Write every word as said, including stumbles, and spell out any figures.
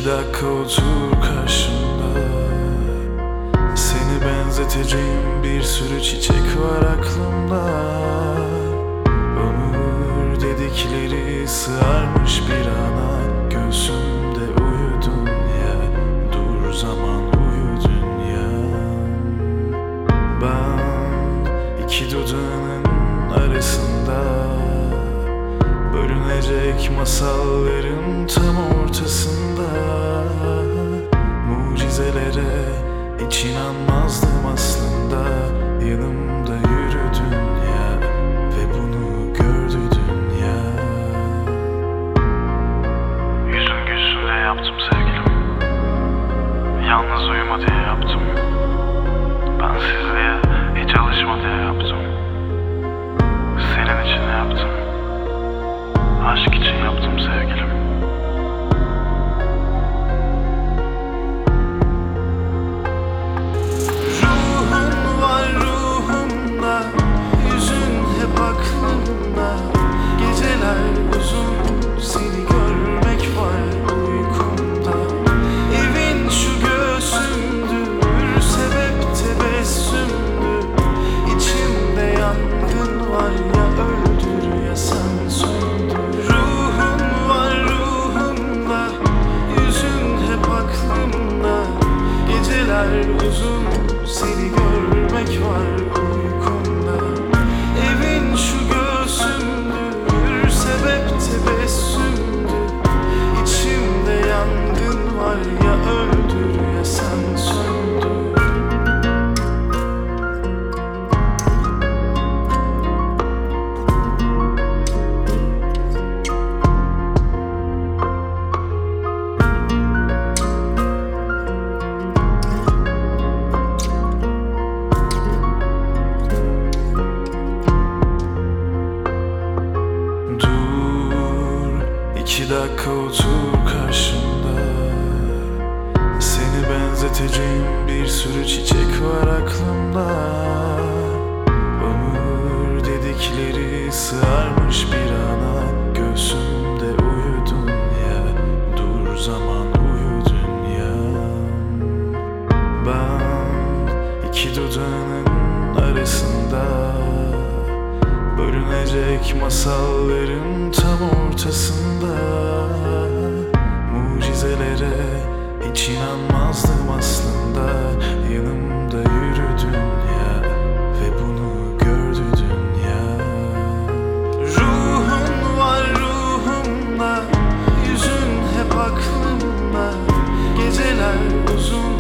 dakika otur karşımda. Seni benzeteceğim bir sürü çiçek var aklımda. Ömür dedikleri sığarmış bir ana. Göğsümde uyudun ya, dur zaman uyu dünya. Ben iki dudağının arasında, bölünecek masalların tam ortasında. Mucizelere hiç inanmazdım aslında. Yanımda yürüdün ya ve bunu gördü dünya. Yüzün gülsün diye yaptım sevgilim. Yalnız uyuma diye yaptım. Bensizliğe hiç alışma diye yaptım. Senin için yaptım. Aşk için yaptım sevgilim. Ruhun var ruhumda, yüzün hep aklımda. Geceler uzun, seni görmek var uykumda. Evin şu göğsümdür, sebep tebessümdür. İçimde yangın var, ya öldür ya sen söndür. Ruhun var ruhumda, yüzün hep aklımda. Geceler uzun, seni görmek var uykumda. Evin şu göğsümdür, sebep tebessümdür. İçimde yangın var, ya öldür ya sen söndür. İki dakika otur karşımda. Seni benzeteceğim bir sürü çiçek var aklımda. Ömür dedikleri sığarmış bir ana. Göğsümde uyudun ya, dur zaman uyu dünya. Ben iki dudağının arasında, bölünecek masalların tam ortasında. Mucizelere hiç inanmazdım aslında. Yanımda yürüdün ya ve bunu gördü dünya. Ruhun var ruhumda, yüzün hep aklımda. Geceler uzun,